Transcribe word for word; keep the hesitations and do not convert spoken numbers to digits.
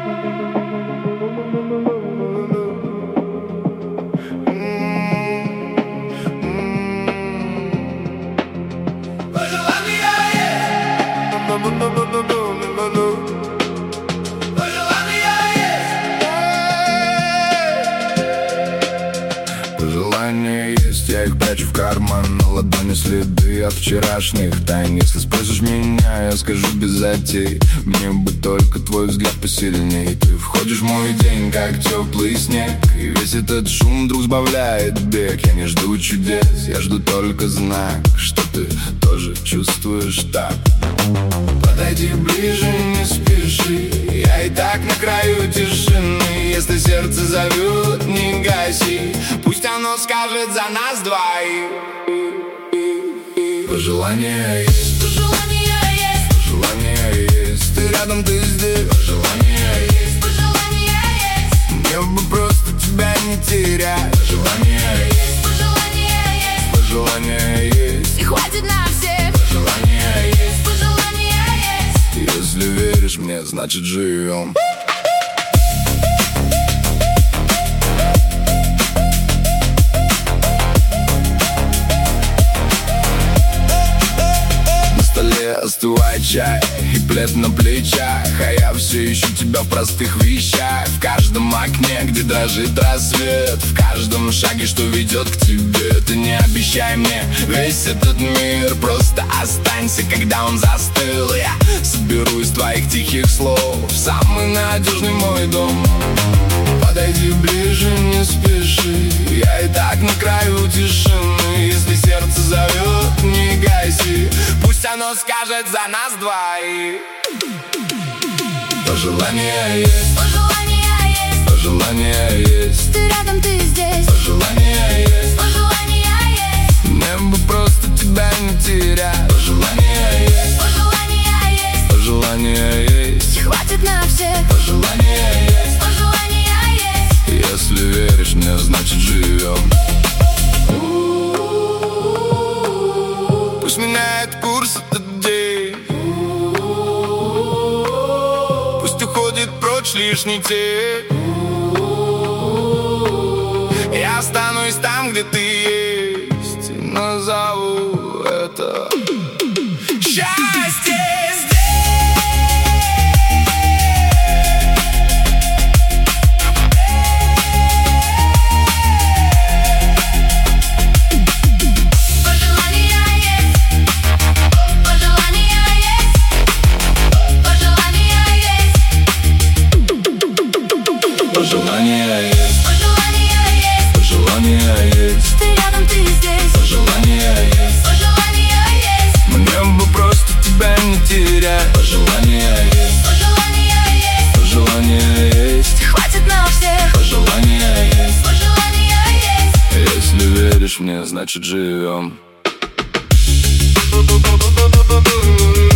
Желания есть, я их прячу в карман. На ладони следы от вчерашних тайн. Если спросишь меня, я скажу без затей. Мне бы только твой взгляд посильней. Ты входишь в мой день, как теплый снег, и весь этот шум вдруг сбавляет бег. Я не жду чудес, я жду только знак, что ты тоже чувствуешь так. Подойди ближе, не спеши, я и так на краю тишины. Если сердце зовет, не гаси, пусть оно скажет за нас двоих. Пожелания есть, Пожелания есть, пожелания есть. Ты рядом, ты здесь. Пожелания есть, пожелания есть, мне бы просто тебя не терять. Пожелания есть, пожелания есть, пожелания есть. и хватит на всех. Пожелания есть, Пожелания есть. если веришь мне, значит живем. Остывает чай и плед на плечах, а я все ищу тебя в простых вещах. В каждом окне, где дрожит рассвет, в каждом шаге, что ведет к тебе. Ты не обещай мне весь этот мир, просто останься, когда он застыл. Я соберу из твоих тихих слов самый надежный мой дом. Подойди ближе, не спеши, я и так на краю тишины. Если сердце зовет, не гаси, пусть оно скажет за нас двоих. Пожелания есть, Пожелания есть, пожелания есть. ты рядом, ты здесь. Пожелания есть, Пожелания есть, мне бы просто тебя не терять. Пожелания есть, пожелания есть, пожелания есть. и хватит на всех. Пожелания есть, Пожелания есть. если веришь мне, значит живем. Пусть меняет курс этот день, пусть уходит прочь лишний тень. Я останусь там, где ты есть, и назову это счастье. Пожелания есть, Пожелания есть, пожелания есть. ты рядом, ты здесь. Пожелания есть, Пожелания есть, мне бы просто тебя не терять. Пожелания есть, пожелания есть, пожелания есть. хватит на всех. Пожелания есть, Пожелания есть. если веришь мне, значит живем.